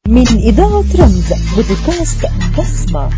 من إذاعة رمز بودكاست بصمة.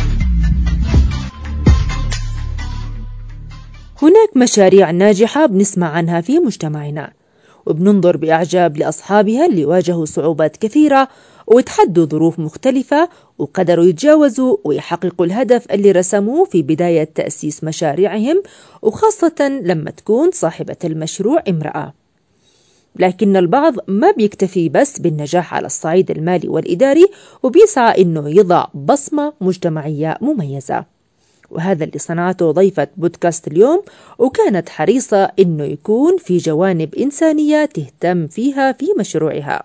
هناك مشاريع ناجحة بنسمع عنها في مجتمعنا، وبننظر بإعجاب لأصحابها اللي واجهوا صعوبات كثيرة وتحدوا ظروف مختلفة وقدروا يتجاوزوا ويحققوا الهدف اللي رسموه في بداية تأسيس مشاريعهم، وخاصة لما تكون صاحبة المشروع امرأة. لكن البعض ما بيكتفي بس بالنجاح على الصعيد المالي والإداري، وبيسعى إنه يضع بصمة مجتمعية مميزة، وهذا اللي صنعته ضيفة بودكاست اليوم، وكانت حريصة إنه يكون في جوانب إنسانية تهتم فيها في مشروعها.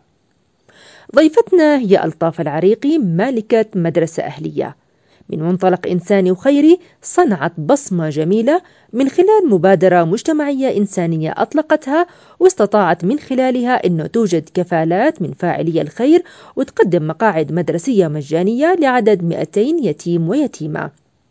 ضيفتنا هي ألطاف العريقي، مالكة مدرسة أهلية. من منطلق إنساني وخيري صنعت بصمة جميلة من خلال مبادرة مجتمعية إنسانية أطلقتها، واستطاعت من خلالها أنه توجد كفالات من فاعلي الخير وتقدم مقاعد مدرسية مجانية لعدد 200 يتيم ويتيمة،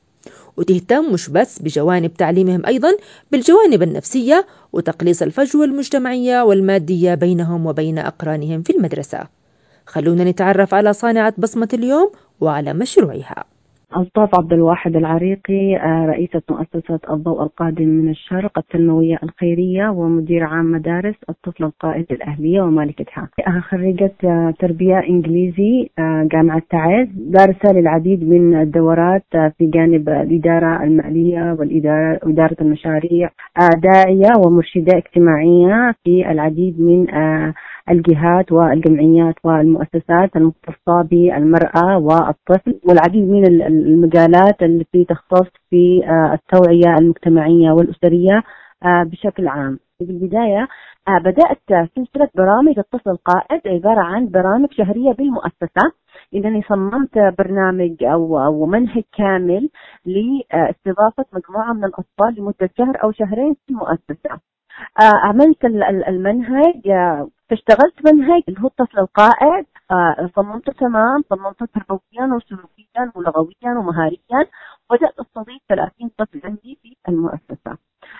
وتهتم مش بس بجوانب تعليمهم، أيضا بالجوانب النفسية وتقليص الفجوة المجتمعية والمادية بينهم وبين أقرانهم في المدرسة. خلونا نتعرف على صانعة بصمة اليوم وعلى مشروعها. ألطاف عبد الواحد العريقي، رئيسة مؤسسة الضوء القادم من الشرق التنموية الخيرية، ومدير عام مدارس الطفل القائد الأهلية ومالكتها. خريجة تربية إنجليزي جامعة تعز، دارسة للعديد من الدورات في جانب الإدارة المالية وإدارة المشاريع، داعية ومرشدة اجتماعية في العديد من الجهات والجمعيات والمؤسسات المختصة بالمرأة والطفل، والعديد من المجالات التي تختص في التوعية المجتمعية والأسرية بشكل عام. في البداية بدأت سلسلة برامج الطفل القائد، عبارة عن برامج شهرية بالمؤسسة. إنني صممت برنامج أو منهج كامل لاستضافة مجموعة من الأطفال لمدة شهر أو شهرين في المؤسسة. عملت المنهج، فاشتغلت منهج اللي هو الطفل القائد، صممته تمام، صممته تربويا وسلوكيا ولغويا ومهاريا، وبدأت أستضيف 30 طفل عندي في المؤسسة.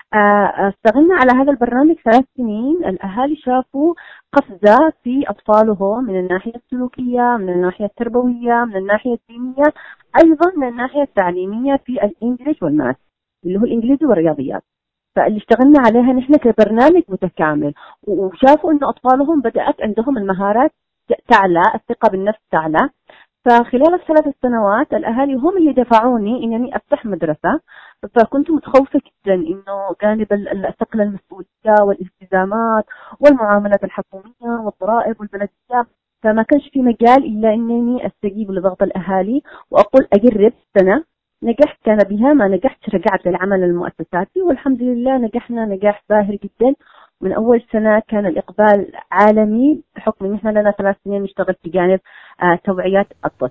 اشتغلنا على هذا البرنامج 3 سنين. الأهالي شافوا قفزة في أطفالهم من الناحية السلوكية، من الناحية التربوية، من الناحية الدينية، أيضا من الناحية التعليمية في الإنجليش والماث اللي هو الإنجليزي والرياضيات. فاللي اشتغلنا عليها نحن كبرنامج متكامل، وشافوا إنه أطفالهم بدأت عندهم المهارات تعلى، الثقة بالنفس تعلى. فخلال ال3 سنوات الأهالي هم اللي دفعوني إنني أفتح مدرسة. فكنت متخوفة جدا إنه جانب ثقل المسؤولية والالتزامات والمعاملات الحكومية والضرائب والبلدية، فما كانش في مجال إلا إنني أستجيب لضغط الأهالي وأقول أجرب سنة. نجحت كان بها، ما نجحت رجعت للعمل المؤسساتي، والحمد لله نجحنا نجاح باهر جدا. من أول سنة كان الإقبال عالمي، بحكم إن إحنا لنا 3 سنين نشتغل في جانب توعيات الطفل.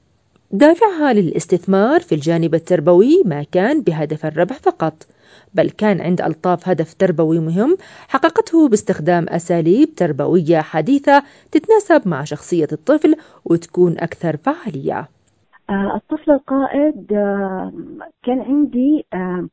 دافعها للاستثمار في الجانب التربوي ما كان بهدف الربح فقط، بل كان عند ألطاف هدف تربوي مهم حققته باستخدام أساليب تربوية حديثة تتناسب مع شخصية الطفل وتكون أكثر فعالية. الطفل القائد كان عندي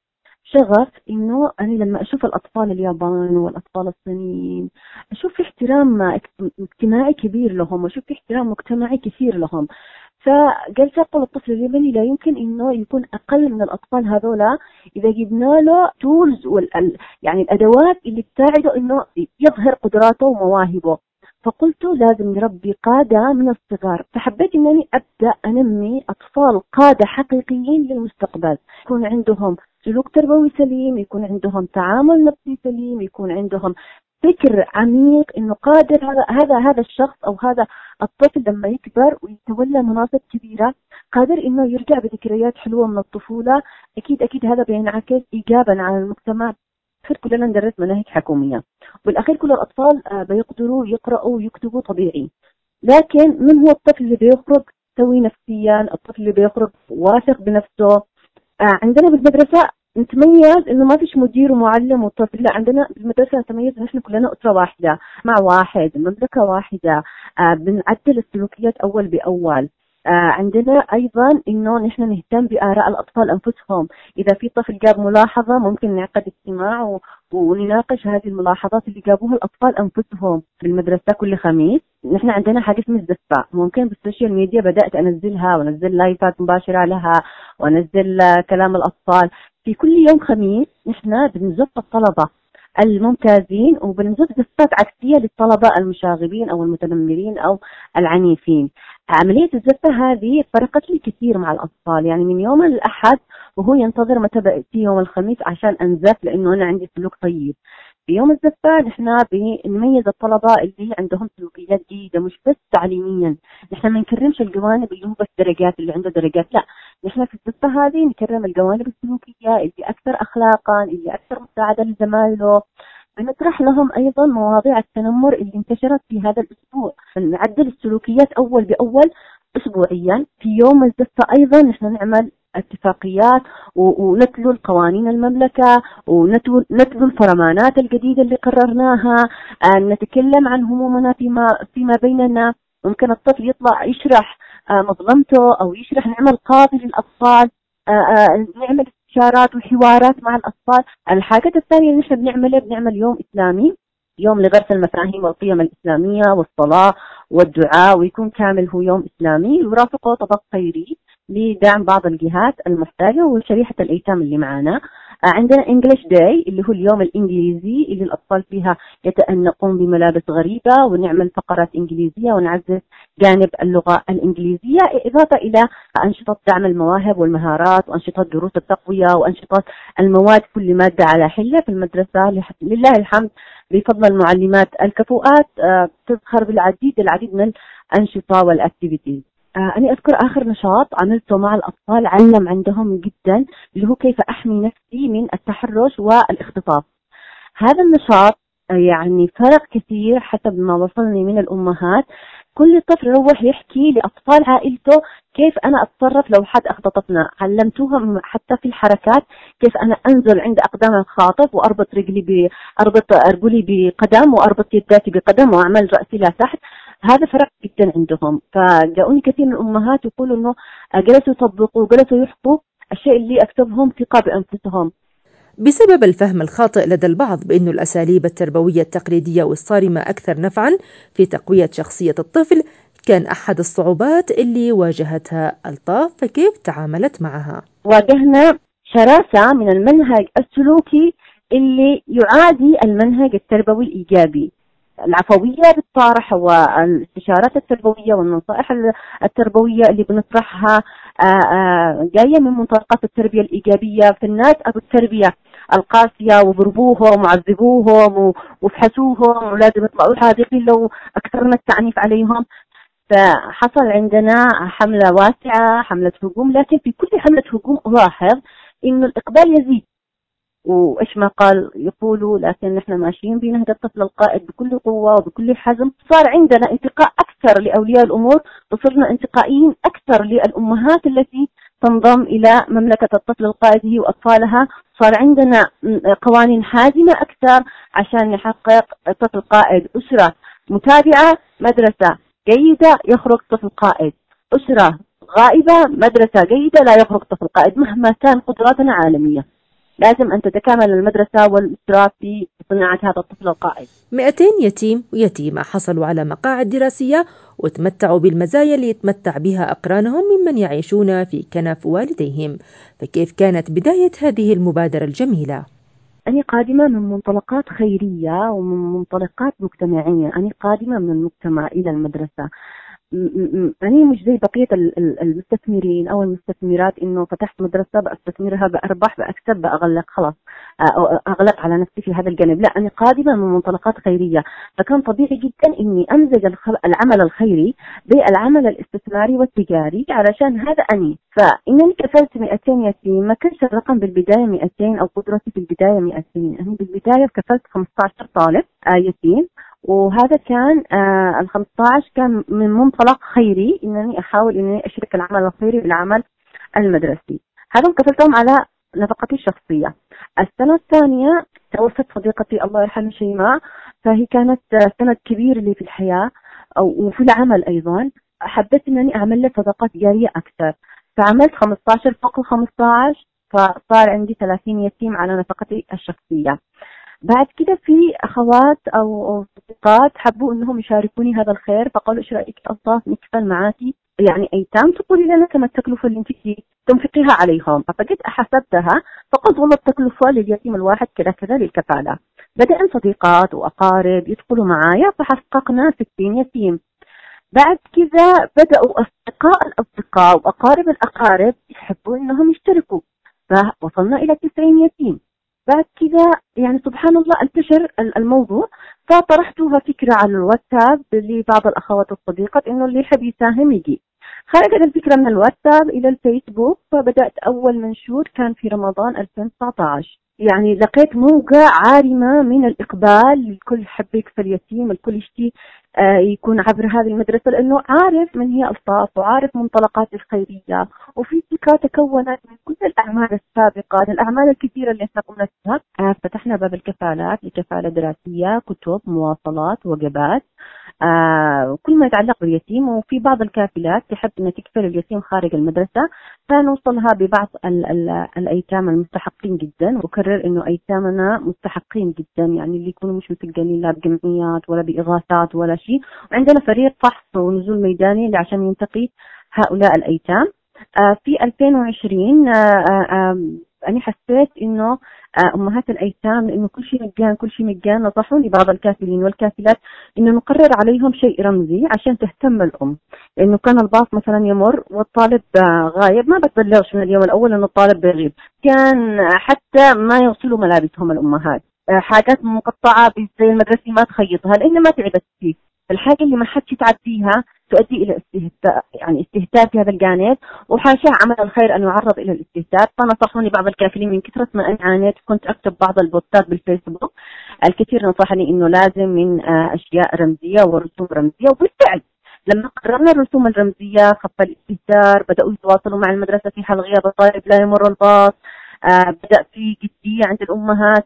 شغف إنه أنا لما أشوف الأطفال اليابان والأطفال الصينيين أشوف في احترام اجتماعي كبير لهم، وأشوف في احترام مجتمعي كثير لهم. فقلت أقول الطفل الياباني لا يمكن إنه يكون أقل من الأطفال هذولا إذا جبنا له تولز يعني الأدوات اللي تساعده إنه يظهر قدراته ومواهبه. فقلت لازم نربي قادة من الصغار. فحبيت أنني أبدأ أنمي أطفال قادة حقيقيين للمستقبل، يكون عندهم سلوك تربوي سليم، يكون عندهم تعامل نفسي سليم، يكون عندهم فكر عميق إنه قادر هذا الشخص أو هذا الطفل لما يكبر ويتولى مناصب كبيرة قادر إنه يرجع بذكريات حلوة من الطفولة. أكيد هذا بينعكس إيجابا على المجتمع. كلنا ندرس مناهج حكومية، والأخير كل الأطفال بيقدروا يقرأوا ويكتبوا طبيعي، لكن من هو الطفل اللي بيخرج سوي نفسيا، الطفل اللي بيخرج واثق بنفسه؟ عندنا بالمدرسة نتميز إنه ما فيش مدير ومعلم وطفل، لا، عندنا بالمدرسة نتميز إن إحنا كلنا أسرة واحدة مع واحد، مملكة واحدة، بنعدل السلوكيات أول بأول. عندنا أيضا إنه نحن نهتم بآراء الأطفال أنفسهم. إذا في طفل جاب ملاحظة ممكن نعقد اجتماع ونناقش هذه الملاحظات اللي جابوها الأطفال أنفسهم بالمدرسة كل خميس. نحن عندنا حاجة اسمها الزفة، ممكن بالسوشيال ميديا بدأت أنزلها وأنزل لايفات مباشرة لها وأنزل كلام الأطفال. في كل يوم خميس نحن بنزف الطلبة الممتازين وبنزف زفات عكسية للطلبة المشاغبين أو المتنمرين أو العنيفين. عملية الزفة هذه فرقت لي كثير مع الأطفال، يعني من يوم الأحد وهو ينتظر متى بأتي يوم الخميس عشان أنزف، لأنه أنا عندي سلوك طيب. في يوم الزفة نحن بنميز الطلبة اللي عندهم سلوكيات جيدة مش بس تعليميا. نحن ما نكرمش الجوانب اللي هو بس درجات، اللي عنده درجات، لا، نحن في الزفة هذه نكرم الجوانب السلوكية اللي أكثر أخلاقا، اللي أكثر مساعدة لزمايله. بنطرح لهم أيضا مواضيع التنمر اللي انتشرت في هذا الأسبوع، نعدل السلوكيات أول بأول أسبوعيا. في يوم الزفة أيضا نحن نعمل اتفاقيات ونتلو القوانين المملكة ونتلو الفرمانات الجديدة اللي قررناها. نتكلم عن همومنا فيما بيننا. ممكن الطفل يطلع يشرح مظلمته أو يشرح، نعمل قاضي للأطفال، نعمل استشارات وحوارات مع الأطفال. الحاجة الثانية اللي نحن بنعملها، بنعمل يوم إسلامي، يوم لغرس المفاهيم والقيم الإسلامية والصلاة والدعاء، ويكون كامل هو يوم إسلامي، يرافقه طبق خيري لدعم بعض الجهات المحتاجة وشريحة الأيتام اللي معنا. عندنا English Day اللي هو اليوم الإنجليزي اللي الأطفال فيها يتأنقون بملابس غريبة، ونعمل فقرات إنجليزية ونعزز جانب اللغة الإنجليزية، إضافة إلى أنشطة دعم المواهب والمهارات وأنشطة دروس التقوية وأنشطة المواد، كل مادة على حلة في المدرسة. لله الحمد بفضل المعلمات الكفؤات تظهر بالعديد من الأنشطة والأكتيفيتيز. أنا أذكر آخر نشاط عملته مع الأطفال علم عندهم جدا، اللي هو كيف أحمي نفسي من التحرش والاختطاف. هذا النشاط يعني فرق كثير حسب ما وصلني من الأمهات. كل طفل يروح يحكي لأطفال عائلته كيف أنا أتصرف لو حد اختطفنا. علمتوهم حتى في الحركات، كيف أنا أنزل عند أقدام الخاطف وأربط أربط أرجلي بقدم وأربط يداتي بقدم وأعمل رأسي لا تحت. هذا فرق جدا عندهم. فجاءوني كثير من الأمهات يقولوا إنه جلسوا يطبقوا وجلسوا يحكوا الشيء اللي أكسبهم ثقة بأنفسهم. بسبب الفهم الخاطئ لدى البعض بأن الأساليب التربوية التقليدية والصارمة أكثر نفعاً في تقوية شخصية الطفل، كان أحد الصعوبات اللي واجهتها ألطاف، فكيف تعاملت معها؟ واجهنا شراسة من المنهج السلوكي اللي يعادي المنهج التربوي الإيجابي. العفوية بالطرح والاستشارات التربوية والنصائح التربوية اللي بنطرحها جاية من منطلقات التربية الإيجابية. في الناس أبو التربية القاسية وضربوهم وعذبوهم وفحسوهم ولازم يطلعوا حاذقين لو أكثرنا التعنيف عليهم. فحصل عندنا حملة واسعة، حملة هجوم، لكن في كل حملة هجوم ألاحظ إنه الإقبال يزيد، وإيش ما قال يقولوا، لكن نحن ماشيين بنهج الطفل القائد بكل قوة وبكل حزم. صار عندنا انتقاء أكثر لأولياء الأمور، وصرنا انتقائيين أكثر للأمهات التي تنضم إلى مملكة الطفل القائد هي وأطفالها. صار عندنا قوانين حازمة أكثر عشان نحقق طفل قائد. أسرة متابعة، مدرسة جيدة، يخرج طفل قائد. أسرة غائبة، مدرسة جيدة، لا يخرج طفل قائد. مهما كان قدراتنا عالمية، لازم أن تتكامل المدرسة والأسرة في صناعة هذا الطفل القائد. 200 يتيم ويتيمة حصلوا على مقاعد دراسية وتمتعوا بالمزايا اللي يتمتع بها أقرانهم ممن يعيشون في كنف والديهم، فكيف كانت بداية هذه المبادرة الجميلة؟ أنا قادمة من منطلقات خيرية ومن منطلقات مجتمعية. أنا قادمة من المجتمع إلى المدرسة. أنا مش زي بقية المستثمرين أو المستثمرات إنه فتحت مدرسة بأستثمرها بأرباح بأكسب بأغلق، خلاص أغلق على نفسي في هذا الجانب. لا، أنا قادمة من منطلقات خيرية، فكان طبيعي جدا إني أمزج العمل الخيري بالعمل الاستثماري والتجاري. علشان هذا أني فإنني كفلت 200 يتيم. ما كانش الرقم بالبداية 200 أو قدرتي في البداية 200. أنا بالبداية كفلت 15 طالب يتيم، وهذا كان ال 15 كان من منطلق خيري، انني احاول اني اشرك العمل الخيري بالعمل المدرسي. هذا كفلتهم على نفقتي الشخصيه. السنه الثانيه توفت صديقتي الله يرحمها شيماء، فهي كانت سند كبير لي في الحياه وفي العمل ايضا. حبيت انني اعمل له صداقات جاريه اكثر، فعملت 15 فوق ال 15، فصار عندي 30 يتيم على نفقتي الشخصيه. بعد كده في أخوات أو صديقات حبوا إنهم يشاركوني هذا الخير، فقالوا إيش رأيك ألطاف نكفل معاكي يعني أيتام تقولي لنا كم التكلفة اللي أنت تنفقيها عليهم. فقد حسبتها فقد والله التكلفة لليتيم الواحد كذا كذا للكفالة. بدأ صديقات وأقارب يدخلوا معايا فحققنا 60 يتيم. بعد كذا بدأوا أصدقاء الأصدقاء وأقارب الأقارب يحبوا إنهم يشتركوا، فوصلنا إلى 90 يتيم. بعد كذا يعني سبحان الله انتشر الموضوع، فطرحتها فكرة على الواتساب لبعض الأخوات والصديقات إنه اللي يحب يساهم يجي. خرجت الفكرة من الواتساب إلى الفيسبوك، فبدأت أول منشور كان في رمضان 2019. يعني لقيت موجة عارمة من الإقبال، الكل يحب يكفل يتيم، الكل يشتي يكون عبر هذه المدرسة لأنه عارف من هي ألطاف وعارف منطلقات الخيرية، وفي ثقة تكونت من كل الأعمال السابقة، الأعمال الكثيرة اللي احنا قمنا فيها. فتحنا باب الكفالات لكفالة دراسية، كتب، مواصلات، وجبات، كل ما يتعلق باليتيم. وفي بعض الكافلات تحب أن تكفل اليتيم خارج المدرسة، فنوصلها ببعض الأيتام المستحقين جدا. وكرر أنه أيتامنا مستحقين جدا، يعني اللي يكونوا مش متلقانين لا بجمعيات ولا بإغاثات ولا شيء. وعندنا فريق فحص ونزول ميداني عشان ينتقي هؤلاء الأيتام. في 2020 أنا حسيت إنه أمهات الأيتام، لأنه كل شيء مجان كل شيء مجان، نصحوني بعض الكافلين والكافلات إنه نقرر عليهم شيء رمزي عشان تهتم الأم، لأنه كان الباص مثلا يمر والطالب غايب، ما بتبلغش من اليوم الأول إنه الطالب بيغيب. كان حتى ما يغسلوا ملابسهم الأمهات، حاجات مقطعة زي المدرسة ما تخيطها لأن ما تعبت فيه. الحاجة اللي ما حدش يتعب فيها تؤدي إلى استهتار، يعني استهتار في هذا الجانب، وحاشا عمل الخير أن يعرض إلى الاستهتار. فنصحوني بعض الكافلين من كثرة ما أنا عانيت كنت أكتب بعض البوستات بالفيسبوك. الكثير نصحني إنه لازم من أشياء رمزية ورسوم رمزية، وبالفعل لما قررنا الرسوم الرمزية خف الاستهتار، بدأوا يتواصلوا مع المدرسة في حال غياب الطالب لا يمر الباص، بدأ في جدية عند الأمهات.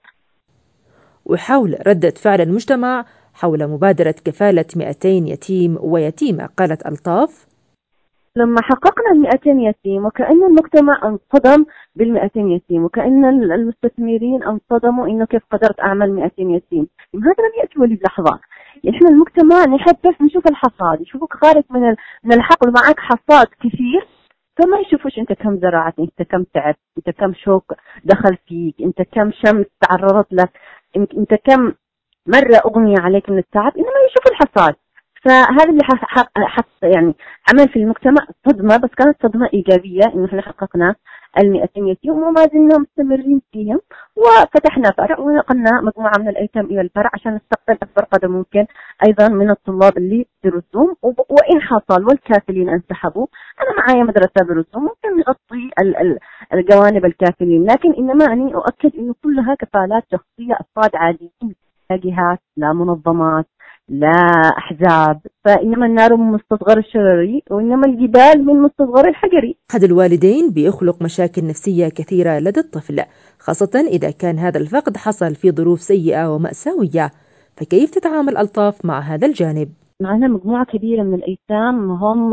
وحول ردة فعل المجتمع حول مبادرة كفالة 200 يتيم ويتيمة، قالت ألطاف: لما حققنا 200 يتيم وكأن المجتمع انصدم بال200 يتيم، وكأن المستثمرين انصدموا إنه كيف قدرت أعمل 200 يتيم. هذا لم يأتي ولي بلحظة. إحنا المجتمع نحب بس نشوف الحصاد، يشوفك خارج من الحقل معك حصاد كثير، فما يشوفوش أنت كم زرعت، أنت كم تعبت، أنت كم شوك دخل فيك، أنت كم شمس تعرضت لك، أنت كم مرة أغمي عليك من التعب، إنما يشوف الحصاد. فهذا اللي يعني عمل في المجتمع صدمة، بس كانت صدمة إيجابية إنه إحنا حققنا 200 يتيم وما زلنا مستمرين فيهم. وفتحنا فرع ونقلنا مجموعة من الأيتام إلى الفرع عشان نستقبل أكبر قدر ممكن أيضا من الطلاب اللي برسوم. وإن حصل والكافلين انسحبوا، أنا معايا مدرسة برسوم ممكن نغطي الجوانب الكافلين، لكن إنما أني أؤكد إنه كلها كفالات شخصية، أفراد عاديين، لا جهات، لا منظمات، لا أحزاب، فإنما النار من مستصغر الشرري وإنما الجبال من مستصغر الحجري. أحد الوالدين بيخلق مشاكل نفسية كثيرة لدى الطفل، خاصة إذا كان هذا الفقد حصل في ظروف سيئة ومأساوية، فكيف تتعامل ألطاف مع هذا الجانب؟ معنا مجموعة كبيرة من الأيتام هم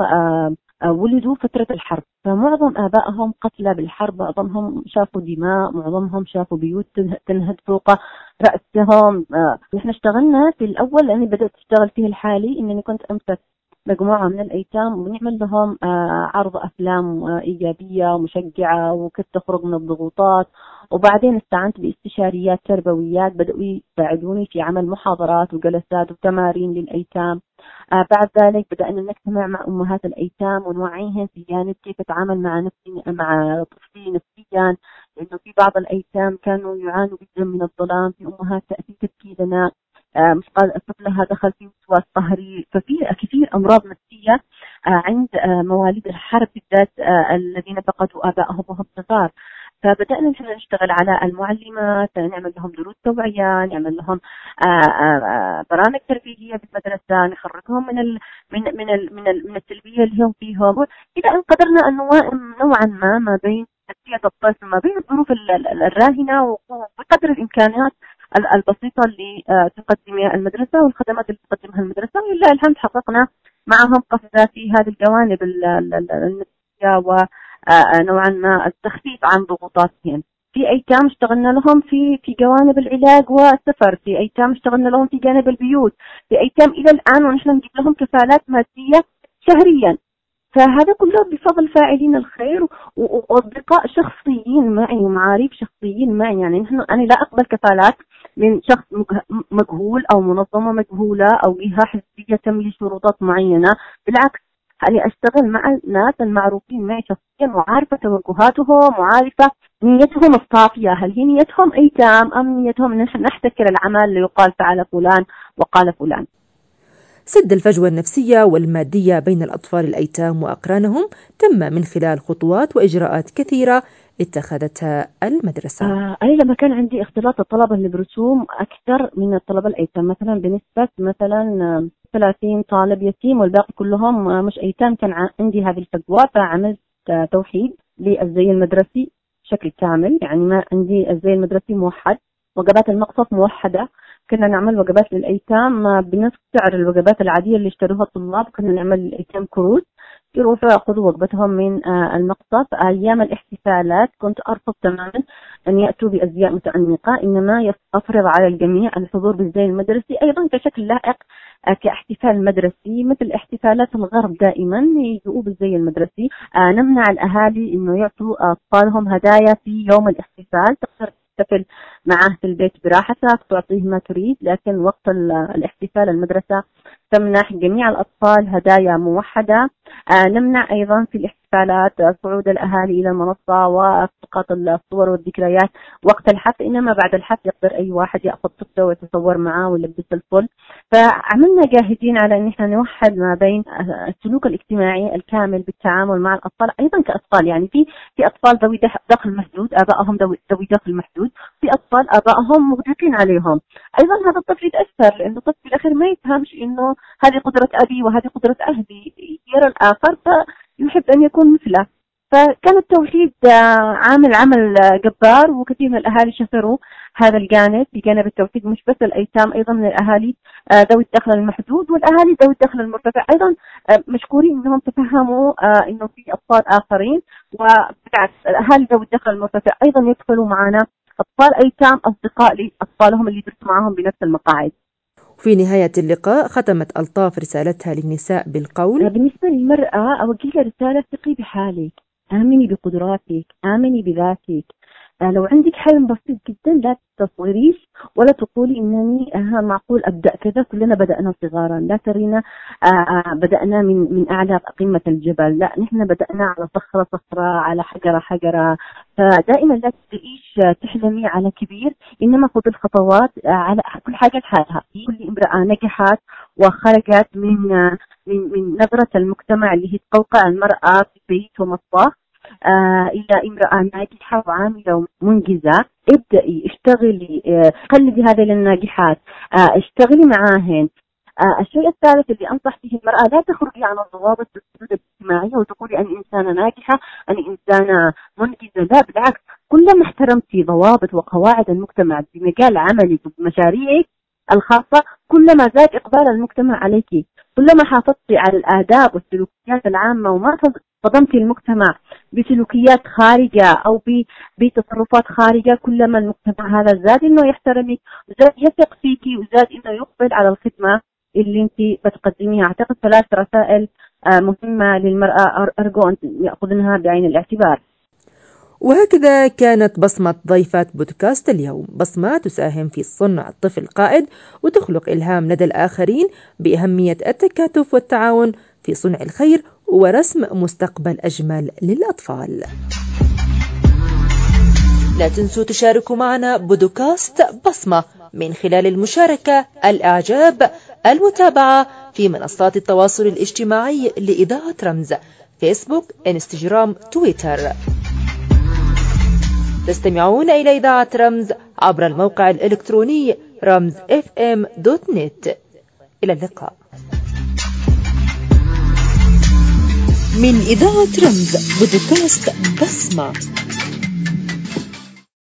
ولدوا فترة الحرب، فمعظم آبائهم قتلى بالحرب، معظمهم شافوا دماء، معظمهم شافوا بيوت تنهد فوق رأسهم. نحن اشتغلنا في الأول لأني بدأت أشتغل فيه الحالي، إنني كنت أمسك مجموعة من الأيتام ونعمل لهم عرض أفلام إيجابية ومشجعة وكيف تخرج من الضغوطات. وبعدين استعنت باستشاريات تربويات بدأوا يساعدوني في عمل محاضرات وجلسات وتمارين للأيتام. بعد ذلك بدأنا نجتمع مع أمهات الأيتام ونوعيهم في جانب كيف أتعامل مع طفلي نفسيا، لأنه في بعض الأيتام كانوا يعانوا جدا من الظلام، في أمهات تأتي تبكي لنا مثقال طفلها دخل في وسواس قهري، ففي كثير أمراض نفسية عند مواليد الحرب بالذات الذين فقدوا آبائهم وهم صغار. فبدأنا نحن نشتغل على المعلمات، نعمل لهم دروس توعية، نعمل لهم برامج تربوية بالمدرسة، نخرجهم من السلبية اللي هم فيهم، إلى أن قدرنا أن نوائم نوعا ما بين نفسية الطفل ما بين الظروف الراهنة وبقدر الإمكانيات البسيطة اللي تقدمها المدرسة والخدمات اللي تقدمها المدرسة. ولله الحمد حققنا معهم قفزة في هذه الجوانب النفسية ونوعا ما التخفيف عن ضغوطاتهم. في أيتام اشتغلنا لهم في جوانب العلاج والسفر، في أيتام اشتغلنا لهم في جانب البيوت، في أيتام إلى الآن ونحن نجيب لهم كفالات مادية شهريا. فهذا كله بفضل فاعلين الخير وأصدقاء شخصيين معي ومعارف شخصيين معي. يعني أنا لا أقبل كفالات من شخص مجهول أو منظمة مجهولة أو جهة حزبية تملي شروطات معينة. بالعكس، أنا أشتغل مع الناس المعروفين معي شخصيا وعارفة توجهاتهم وعارفة نيتهم الصافية، هل هي نيتهم أيتام أم نيتهم نحتكر العمل ليقال فعل فلان وقال فلان. سد الفجوة النفسية والمادية بين الأطفال الأيتام وأقرانهم تم من خلال خطوات وإجراءات كثيرة اتخذتها المدرسة. أنا لما كان عندي اختلاط الطلبة اللي برسوم أكثر من الطلبة الأيتام، مثلا بنسبة مثلا 30 طالب يتيم والباقي كلهم مش أيتام، كان عندي هذه الفجوة. فعملت توحيد للزي المدرسي بشكل كامل. يعني ما عندي الزي المدرسي موحد، وجبات المقصف موحدة. كنا نعمل وجبات للأيتام بنفس سعر الوجبات العادية اللي اشتروها الطلاب. كنا نعمل للأيتام كروت يروحوا يأخذوا وجبتهم من المقصف. أيام الاحتفالات كنت أرفض تماما أن يأتوا بأزياء متأنقة، إنما أفرض على الجميع الحضور بالزي المدرسي أيضا كشكل لائق كاحتفال مدرسي مثل احتفالات الغرب. دائما يجوا بالزي المدرسي. نمنع الأهالي إنه يعطوا أطفالهم هدايا في يوم الاحتفال. تقدر تحتفل معه في البيت براحتك، تعطيه ما تريد، لكن وقت الاحتفال المدرسة تمنح جميع الأطفال هدايا موحدة. نمنع أيضا في الاحتفالات صعود الأهالي إلى المنصة والتقاط الصور والذكريات وقت الحفل، إنما بعد الحفل يقدر أي واحد يأخذ صورته ويتصور معه ويلبس الفل. فعملنا جاهدين على أن احنا نوحد ما بين السلوك الاجتماعي الكامل بالتعامل مع الأطفال أيضا كأطفال. يعني في أطفال ذوي دخل محدود، آبائهم ذوي دخل محدود، في أطفال آبائهم مغدقين عليهم. أيضا هذا الطفل يتأثر، لأنه الطفل في الآخر ما يفهمش إنه هذه قدرة أبي وهذه قدرة أهلي، يرى الآخر فيحب أن يكون مثله. فكان التوحيد عمل جبار، وكثير من الأهالي شكروا هذا الجانب بجانب التوحيد. مش بس الأيتام، أيضا من الأهالي ذوي الدخل المحدود والأهالي ذوي الدخل المرتفع أيضا مشكورين أنهم تفهموا أنه في أطفال آخرين. وبالعكس الأهالي ذوي الدخل المرتفع أيضا يدخلوا معنا أطفال أيتام أصدقاء لأطفالهم اللي يدرسوا معهم بنفس المقاعد. في نهاية اللقاء ختمت ألطاف رسالتها للنساء بالقول: بالنسبة للمرأة أوجه لها رسالة: ثقي بحالك، آمني بقدراتك، آمني بذاتك. لو عندك حلم بسيط جدا لا تستصغريش ولا تقولي إنني معقول أبدأ كذا. كلنا بدأنا صغارا، لا ترينا بدأنا من أعلى قمة الجبل، لا نحن بدأنا على صخرة على حجرة. فدائما لا تعيش تحلمي على كبير، إنما خذ الخطوات على كل حاجة لحالها. كل امرأة نجحت وخرجت من نظرة المجتمع اللي هي تقوقع المرأة في بيت ومطبخ إلى امرأة ناجحة وعاملة ومنجزة. ابدأي، اشتغلي، قلدي هذه الناجحات، اشتغلي معاهن. الشيء الثالث اللي أنصح فيه المرأة: لا تخرجي عن الضوابط الاجتماعية وتقولي أنا إنسانة ناجحة، أنا إنسانة منجزة. لا، بالعكس، كلما احترمتي ضوابط وقواعد المجتمع بمجال عملك وبمشاريعك الخاصة كلما زاد إقبال المجتمع عليك. كلما حافظتي على الآداب والسلوكيات العامة وما صدمتي المجتمع بسلوكيات خارجة أو بتصرفات خارجة، كلما المجتمع هذا زاد إنه يحترمك وزاد يثق فيكي وزاد إنه يقبل على الخدمة اللي أنت بتقدميها. أعتقد 3 رسائل مهمة للمرأة أرجو أن يأخذنها بعين الاعتبار. وهكذا كانت بصمة ضيفة بودكاست اليوم، بصمة تساهم في صنع الطفل قائد وتخلق إلهام لدى الآخرين بأهمية التكاتف والتعاون في صنع الخير ورسم مستقبل أجمل للأطفال. لا تنسوا تشاركوا معنا بودكاست بصمة من خلال المشاركة، الإعجاب، المتابعة في منصات التواصل الاجتماعي لإذاعة رمز: فيسبوك، إنستغرام، تويتر. تستمعون إلى إذاعة رمز عبر الموقع الإلكتروني ramzfm.net. إلى اللقاء. من إذاعة رمز بودكاست بصمة.